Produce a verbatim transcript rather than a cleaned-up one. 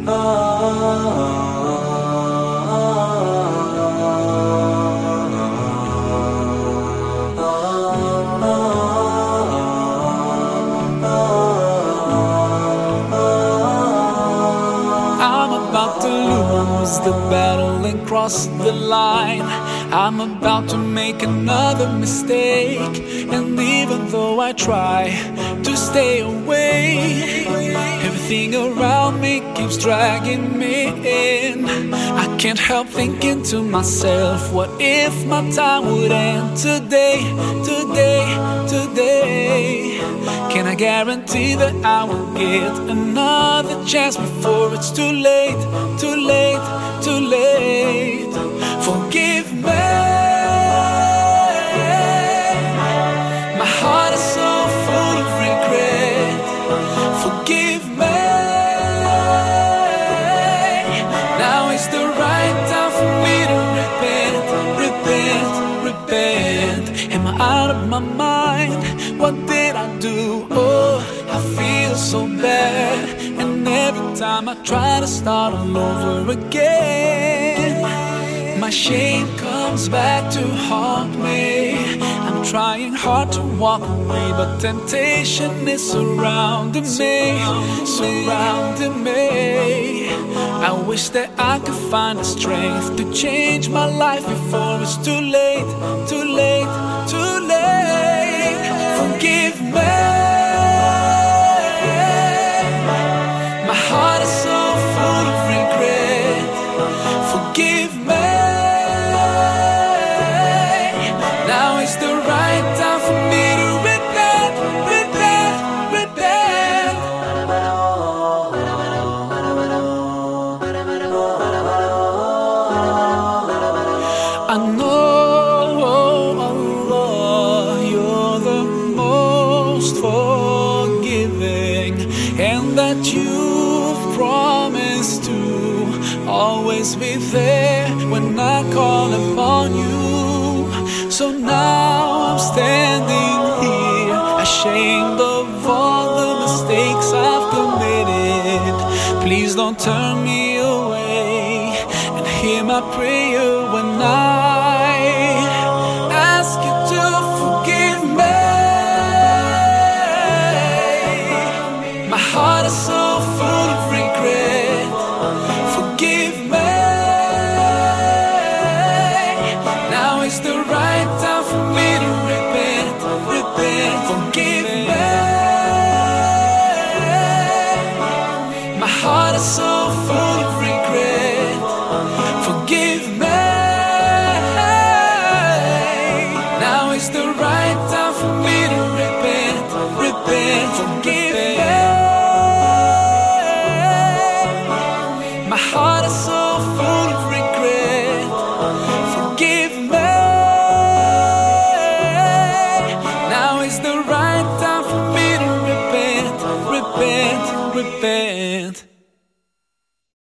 About to lose the battle and cross the line. I'm about to make another mistake, and even though I try to stay away, everything around me keeps dragging me in. I can't help thinking to myself, what if my time would end today, today, today? Can I guarantee that I will get another chance before it's too late, too late, too late? Forgive me. My heart is so full of regret. Forgive me. Now is the right time for me to repent, repent, repent. Am I out of my mind? What did I do? Oh, I feel so bad. And every time I try to start all over again, my shame comes back to haunt me. I'm trying hard to walk away, but temptation is surrounding me, surrounding me. I wish that I could find the strength to change my life before it's too late, too late, too late. Forgive me. My heart is so full of regret. Forgive me. Now is the right time for me to repent, repent, repent. I know, Allah, you're the most forgiving, and that you've promised to always be there when I call upon you. So now I'm standing here, ashamed of all the mistakes I've committed. Please don't turn me away, and hear my prayer when I ask you to forgive me. My heart is so full of regret. Forgive me. Now is the right time for me to repent, repent. Forgive me. My heart is so full of regret. Forgive me. Now is the right time for me to repent, repent. Forgive me. My heart is so full of regret. Forgive me. Now is the right time for me to repent, repent, repent.